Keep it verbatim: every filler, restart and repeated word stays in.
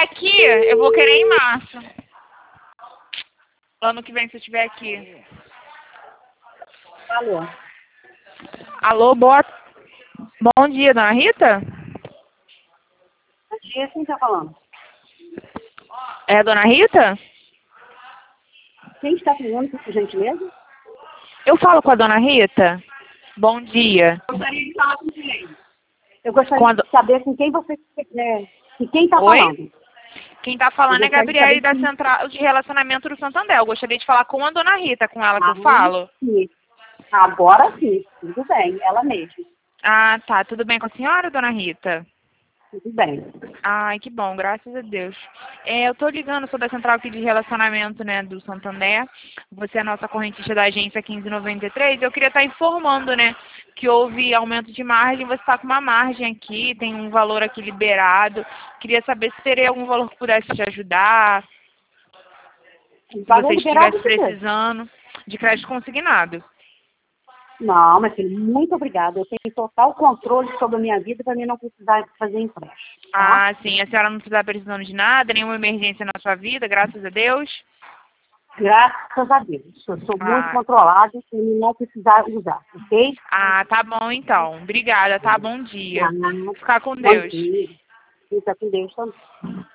aqui, eu vou querer em março. Ano que vem, se eu estiver aqui. Alô? Alô, boa... Bom dia, dona Rita? Bom dia, quem está falando? É a dona Rita? Quem está falando, por gentileza? Eu falo com a dona Rita? Bom dia. Eu gostaria de falar com quem? Eu gostaria Com a do- de saber com quem você... Né, com quem está Oi? falando. Quem tá falando Eu é gostaria de Gabriele saber da quem... Central de Relacionamento do Santander. Eu gostaria de falar com a dona Rita, com ela que Ah, eu falo. sim. Agora sim, tudo bem, ela mesma. Ah, tá. Tudo bem com a senhora, dona Rita? Tudo bem. Ai, que bom, graças a Deus. É, eu tô ligando, sou da Central aqui de Relacionamento, né, do Santander. Você é a nossa correntista da agência quinze noventa e três. Eu queria estar informando, né, que houve aumento de margem. Você está com uma margem aqui, tem um valor aqui liberado. Queria saber se teria algum valor que pudesse te ajudar, se Valor você liberado estivesse de quê? precisando de crédito consignado. Não, mas filho, muito obrigada. Eu tenho total controle sobre a minha vida para mim não precisar fazer empréstimo. Tá? Ah, sim. A senhora não está precisando de nada, nenhuma emergência na sua vida, graças a Deus. Graças a Deus. Eu sou muito Ah, controlada para mim não precisar usar, ok? ah, tá bom então. Obrigada, tá? Bom dia. Não, Ficar com bom Deus. dia. Fica com Deus também.